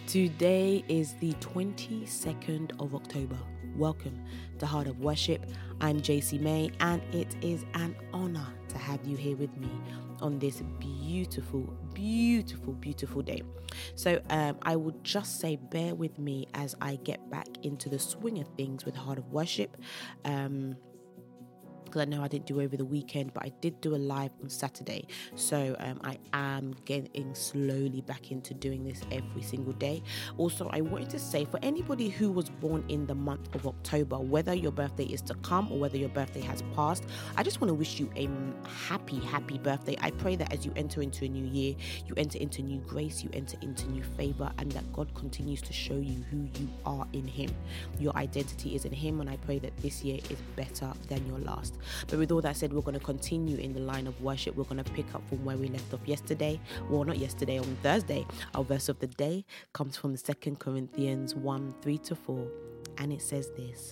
Today is the 22nd of October. Welcome to Heart of Worship. I'm JC May, and it is an honor to have you here with me on this beautiful day. So I would just say bear with me as I get back into the swing of things with Heart of Worship. Because I know I didn't do over the weekend, but I did do a live on Saturday. So I am getting slowly back into doing this every single day. Also, I wanted to say for anybody who was born in the month of October, whether your birthday is to come or whether your birthday has passed, I just want to wish you a happy birthday. I pray that as you enter into a new year, you enter into new grace, you enter into new favor, and that God continues to show you who you are in Him. Your identity is in Him, and I pray that this year is better than your last. But with all that said, we're going to continue in the line of worship. We're going to pick up from where we left off yesterday. Well, not yesterday, on Thursday. Our verse of the day comes from 2 Corinthians 1:3-4, and it says this: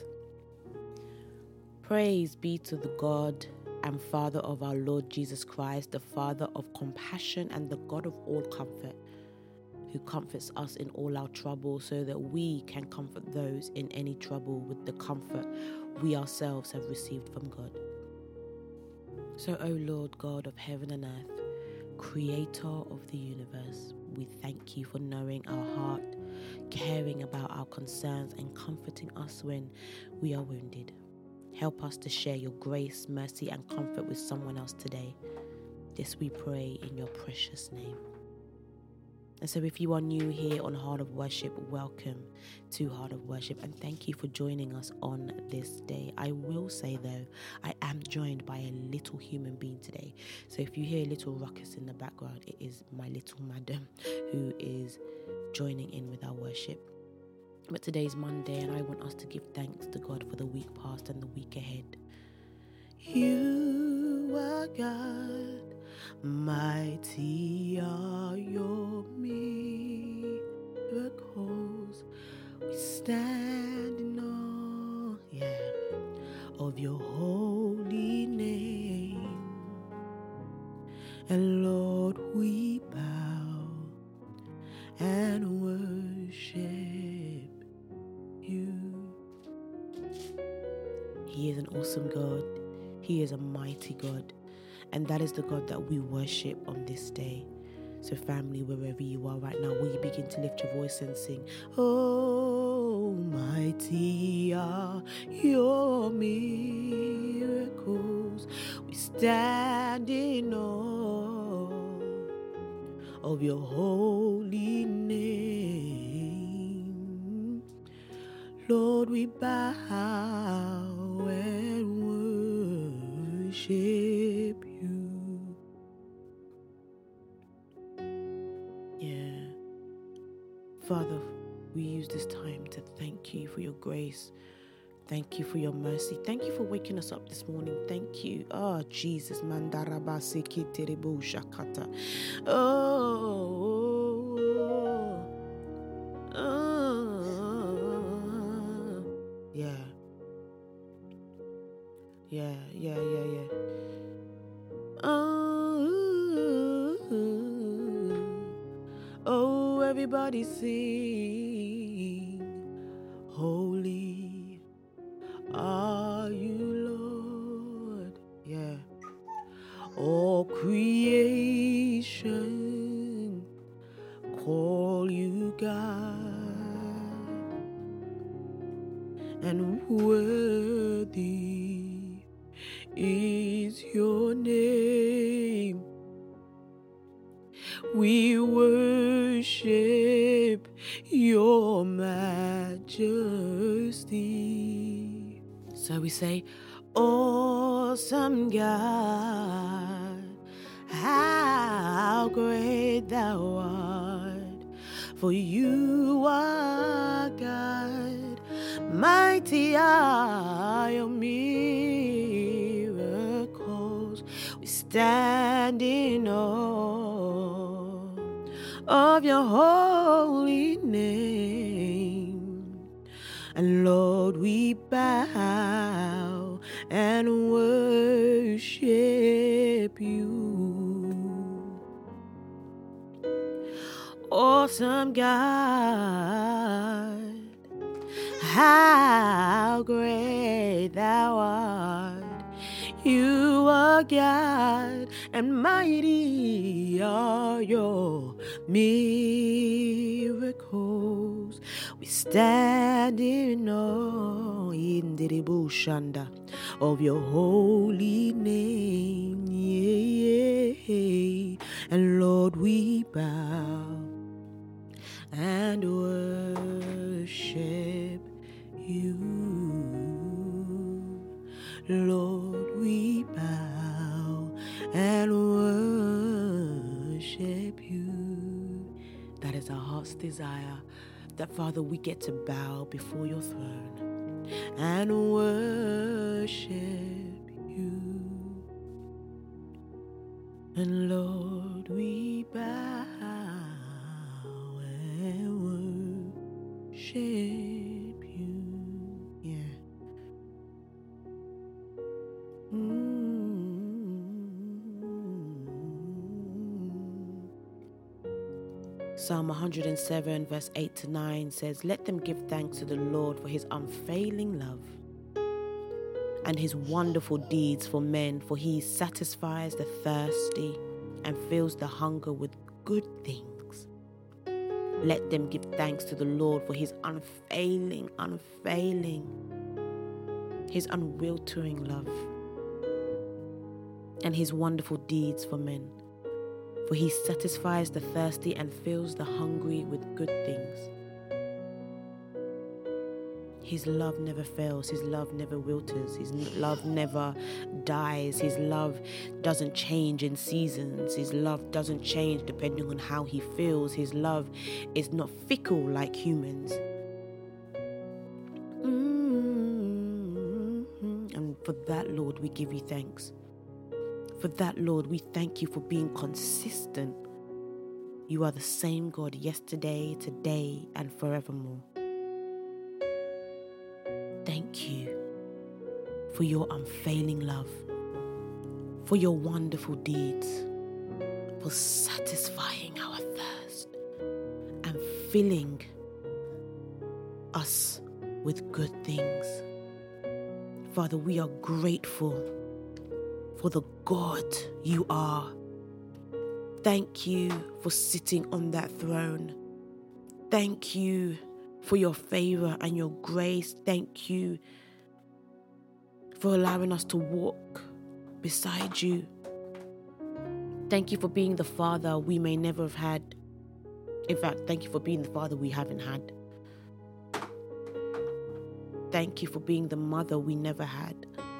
Praise be to the God and Father of our Lord Jesus Christ, the Father of compassion and the God of all comfort, who comforts us in all our trouble, so that we can comfort those in any trouble with the comfort we ourselves have received from God. So, O Lord God of heaven and earth, creator of the universe, we thank you for knowing our heart, caring about our concerns, and comforting us when we are wounded. Help us to share your grace, mercy, and comfort with someone else today. This we pray in your precious name. And so if you are new here on Heart of Worship, welcome to Heart of Worship, and thank you for joining us on this day. I will say though, I am joined by a little human being today. So if you hear a little ruckus in the background, it is my little madam who is joining in with our worship. But today is Monday, and I want us to give thanks to God for the week past and the week ahead. You are God, mighty are your miracles. We stand in awe, of your holy name. And Lord, we bow and worship you. He is an awesome God. He is a mighty God, and that is the God that we worship on this day. So family, wherever you are right now, will you begin to lift your voice and sing, Oh, mighty are your miracles. We stand in awe of your holy name. Lord, we bow and worship you. Father, we use this time to thank you for your grace. Thank you for your mercy. Thank you for waking us up this morning. Thank you. Oh, Jesus. Yeah. Oh, everybody sing. Holy are you, Lord. Yeah. All creation call you God, and worthy is your name. We worship your majesty. So we say, awesome God, how great thou art. For you are God, mighty are your miracles. We stand in awe of your holy name. And Lord, we bow and worship you. Awesome God, how great thou art. You are God, and mighty are your miracles. We stand in awe of your holy name, yeah. And Lord, we bow and worship you. Lord, we bow and worship you. That is our heart's desire, that Father, we get to bow before your throne and worship you. And Lord, we bow and worship you. Yeah. Psalm 107 verse 8 to 9 says, "Let them give thanks to the Lord for his unfailing love and his wonderful deeds for men, for he satisfies the thirsty and fills the hunger with good things. Let them give thanks to the Lord for his unfailing, his unwiltering love and his wonderful deeds for men. For he satisfies the thirsty and fills the hungry with good things." His love never fails. His love never wilters. His love never dies. His love doesn't change in seasons. His love doesn't change depending on how he feels. His love is not fickle like humans. And for that, Lord, we give you thanks. For that, Lord, we thank you for being consistent. You are the same God yesterday, today, and forevermore. Thank you for your unfailing love, for your wonderful deeds, for satisfying our thirst and filling us with good things. Father, we are grateful for the God you are. Thank you for sitting on that throne. Thank you for your favor and your grace. Thank you for allowing us to walk beside you. Thank you for being the Father we may never have had. In fact, thank you for being the Father we haven't had. Thank you for being the mother we never had.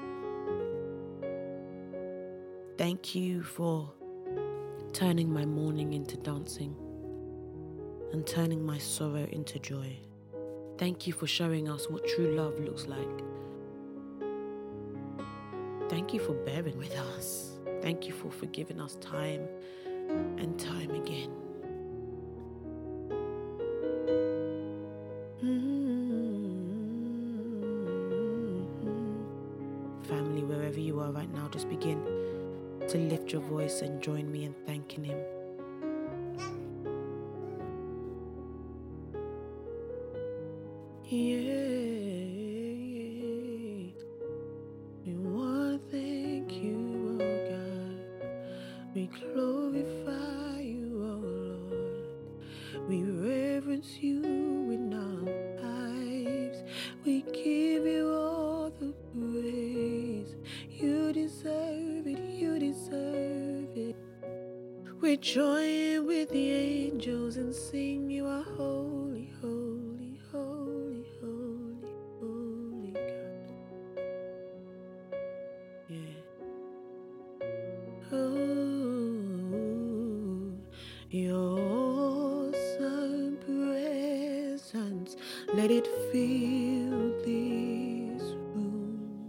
Thank you for turning my mourning into dancing and turning my sorrow into joy. Thank you for showing us what true love looks like. Thank you for bearing with us. Thank you for forgiving us time and time again. Family, wherever you are right now, just begin to lift your voice and join me in thanking him. We want to thank you, oh God. We glorify you, oh Lord. We reverence you in our lives. We give you all the praise. You deserve it, you deserve it. We join with the angels and sing, you are holy, holy, holy, holy, holy God. Yeah. Oh, your awesome presence, let it fill this room.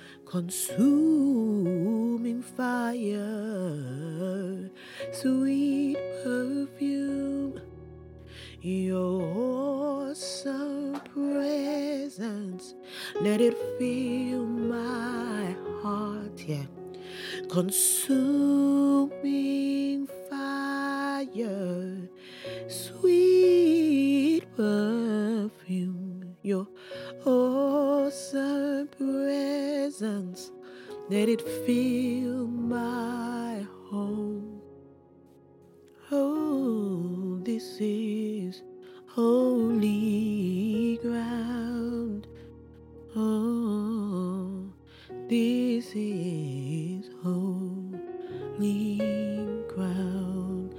Consuming fire, sweet perfume. Your awesome presence, let it fill my heart, yeah. Consuming fire, sweet perfume, your awesome presence, let it fill my home. Oh, this is holy ground. Oh, this is holy ground.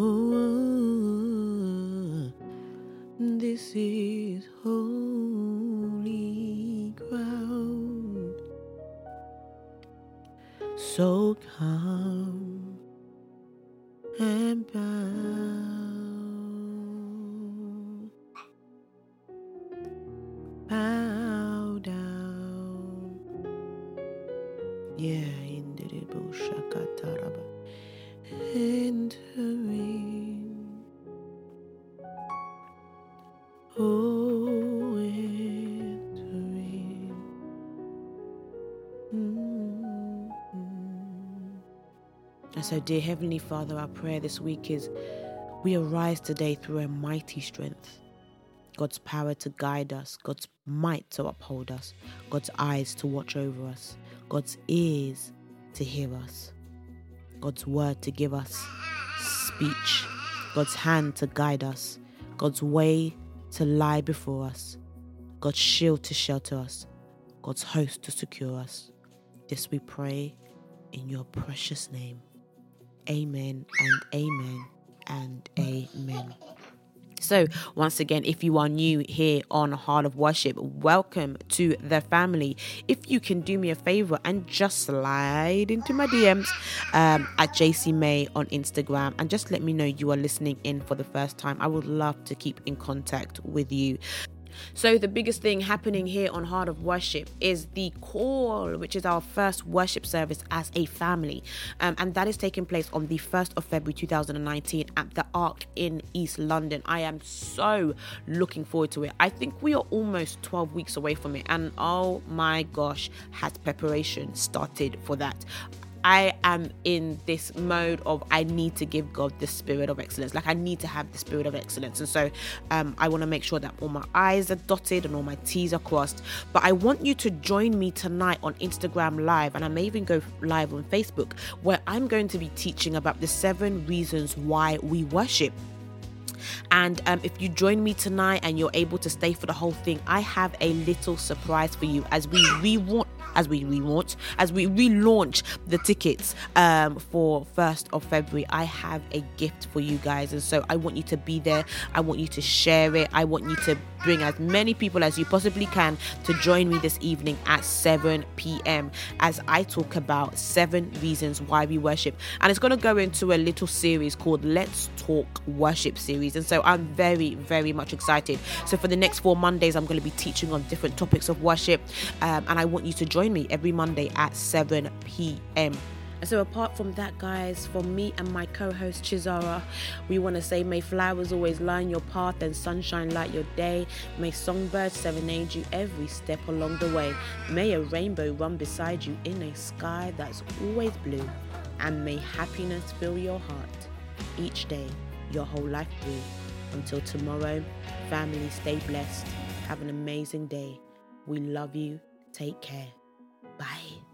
Oh, this is holy ground. So come and bow down. Yeah, in the Shakataraba. Entering. Oh, entering. And so, dear Heavenly Father, our prayer this week is we arise today through a mighty strength. God's power to guide us, God's might to uphold us, God's eyes to watch over us, God's ears to hear us, God's word to give us speech, God's hand to guide us, God's way to lie before us, God's shield to shelter us, God's host to secure us. This we pray in your precious name. Amen and amen and amen. So once again, if you are new here on Heart of Worship, welcome to the family. If you can do me a favor and just slide into my DMs at JC May on Instagram and just let me know you are listening in for the first time. I would love to keep in contact with you. So the biggest thing happening here on Heart of Worship is the call, which is our first worship service as a family. And that is taking place on the 1st of February 2019 at the Ark in East London. I am so looking forward to it. I think we are almost 12 weeks away from it. And oh my gosh, has preparation started for that. I am in this mode of I need to give God the spirit of excellence. Like I need to have the spirit of excellence. And so I want to make sure that all my I's are dotted and all my T's are crossed. But I want you to join me tonight on Instagram Live. And I may even go live on Facebook, where I'm going to be teaching about the 7 reasons why we worship. And if you join me tonight and you're able to stay for the whole thing, I have a little surprise for you as we relaunch the tickets for 1st of February. I have a gift for you guys, and so I want you to be there. I want you to share it. I want you to bring as many people as you possibly can to join me this evening at 7 p.m. as I talk about 7 reasons why we worship. And it's going to go into a little series called Let's Talk Worship series. And so I'm very, very much excited. So for the next 4 Mondays, I'm going to be teaching on different topics of worship. And I want you to join me every Monday at 7 p.m. And so apart from that, guys, for me and my co-host Chizara, we want to say may flowers always line your path and sunshine light your day. May songbirds serenade you every step along the way. May a rainbow run beside you in a sky that's always blue. And may happiness fill your heart each day, your whole life through. Until tomorrow, family, stay blessed. Have an amazing day. We love you. Take care. Bye.